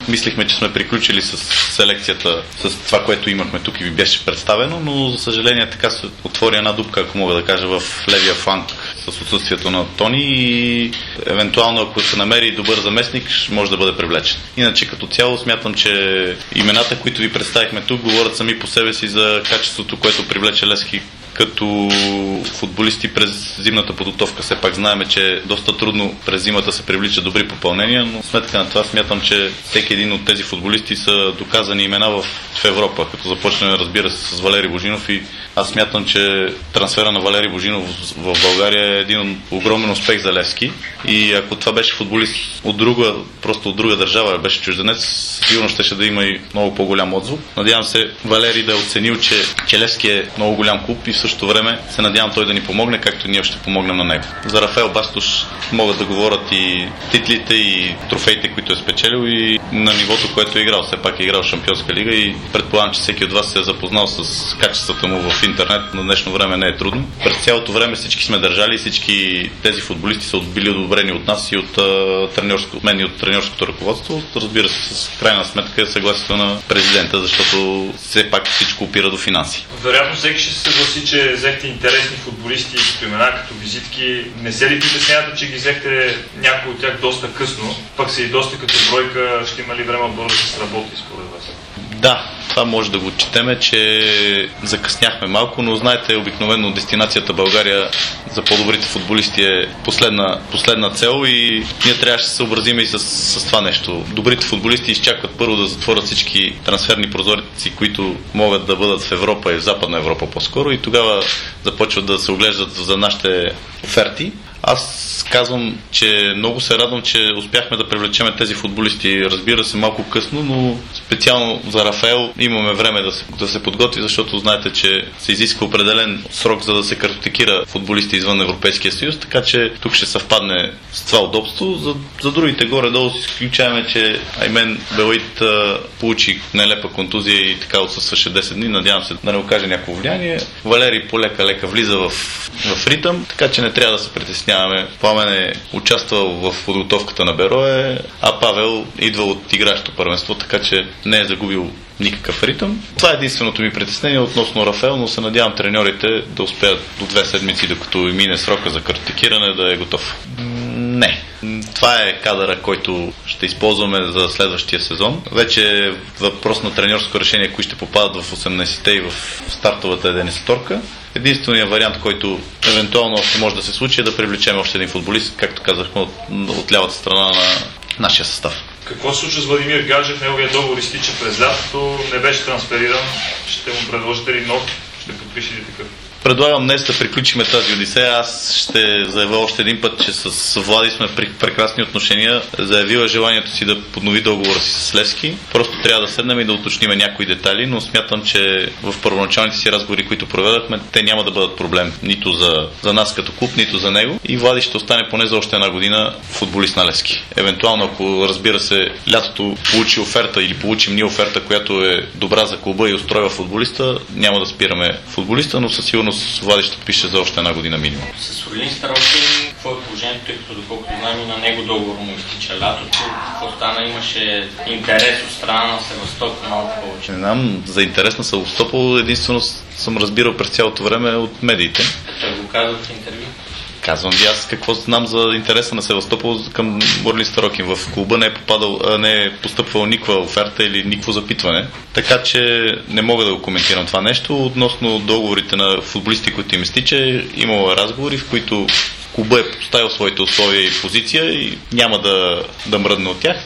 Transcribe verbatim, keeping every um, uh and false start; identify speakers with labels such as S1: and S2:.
S1: Мислихме, че сме приключили с селекцията, с това, което имахме тук и ви беше представено, но за съжаление така се отвори една дупка, ако мога да кажа, в левия фланг с отсъствието на Тони и евентуално, ако се намери добър заместник, може да бъде привлечен. Иначе като цяло смятам, че имената, които ви представихме тук, говорят сами по себе си за качеството, което привлече Левски като футболисти през зимната подготовка. Все пак знаем, че е доста трудно през зимата се привличат добри попълнения, но сметка на това смятам, че всеки един от тези футболисти са доказани имена в, в Европа, като започнем, разбира се, с Валери Божинов и аз смятам, че трансфера на Валери Божинов в България е един огромен успех за Левски и ако това беше футболист от друга, просто от друга държава, беше чужденец, сигурно ще, ще да има и много по-голям отзвук. Надявам се Валери да е оценил, че, че Левски е много голям клуб и в същото време се надявам той да ни помогне, както ние ще помогнем на него. За Рафаел Бастуш могат да говорят и титлите, и трофеите, които е спечелил и на нивото, което е играл. Все пак е играл в Шампионска лига и предполагам, че всеки от вас се е запознал с качествата му в интернет. На днешно време не е трудно. През цялото време всички сме държали и всички тези футболисти са били одобрени от нас и от, треньорско, от мен и от треньорското ръководство. Разбира се, с крайна сметка е съгласието на президента, защото все пак всичко опира до финанси.
S2: Вероятно всеки ще се съгласи, че взехте интересни футболисти като имена, като визитки. Не се ли притеснявате, че ги взехте някои от тях доста късно, пък са и доста като бройка, ще има ли време отбора да се сработи според вас?
S1: Да, това може да го отчетеме, че закъсняхме малко, но знаете, обикновено дестинацията България за по-добрите футболисти е последна, последна цел и ние трябваше да се съобразим и с, с това нещо. Добрите футболисти изчакват първо да затворят всички трансферни прозорци, които могат да бъдат в Европа и в Западна Европа по-скоро и тогава започват да се оглеждат за нашите оферти. Аз казвам, че много се радвам, че успяхме да привлечем тези футболисти. Разбира се, малко късно, но специално за Рафаел имаме време да се, да се подготви, защото знаете, че се изисква определен срок, за да се картотекира футболисти извън Европейския съюз, така че тук ще съвпадне с това удобство. За, за другите горе-долу си изключаваме, че Аймен Белаид получи нелепа контузия и така отсъстваше десет дни. Надявам се да не окаже някакво влияние. Валери полека-лека влиза в, в ритъм, така че не трябва да се притеснява. Пламен е участвал в подготовката на Берое, а Павел идва от игращо първенство, така че не е загубил никакъв ритъм. Това е единственото ми притеснение относно Рафаел, но се надявам треньорите да успеят до две седмици, докато мине срока за картотекиране, да е готов. Не. Това е кадъра, който ще използваме за следващия сезон. Вече е въпрос на треньорско решение, кои ще попадат в осемнайсетте и в стартовата единайсеторка. Единственият вариант, който евентуално още може да се случи, е да привлечем още един футболист, както казахме, от, от лявата страна на нашия състав.
S2: Какво се случва с Владимир Гаджев? Неговият договор изтича през лятото, не беше трансфериран. Ще му предложите ли нов? Ще подпише ли такъв?
S1: Предлагам днес да приключим тази одисея. Аз ще заявя още един път, че с Влади сме в прекрасни отношения. Заявила желанието си да поднови договора си с Левски. Просто трябва да седнем и да уточним някои детайли, но смятам, че в първоначалните си разговори, които проведахме, те няма да бъдат проблем нито за, за нас като клуб, нито за него. И Влади ще остане поне за още една година футболист на Левски. Евентуално, ако разбира се, лятото получи оферта или получим ние оферта, която е добра за клуба и устроива футболиста, няма да спираме футболиста, но със сигурност Влади ще пише за още една година минимум.
S3: С Орлин Старостин, какво е положението, тъй като доколкото знаем и на него договор му изтича лятото, какво стана, имаше интерес от страна на Севастопол малко повече?
S1: Не знам, за интерес на Севастопол единствено съм разбирал през цялото време от медиите.
S3: Той го казва в интервю.
S1: Казвам ви аз какво знам за интереса на Севастопол към Орлин Старостин. В клуба не е, попадал, не е постъпвала никаква оферта или никакво запитване, така че не мога да го коментирам това нещо. Относно договорите на футболисти, които им изтича, имало разговори, в които клуба е поставил своите условия и позиция и няма да, да мръдне от тях.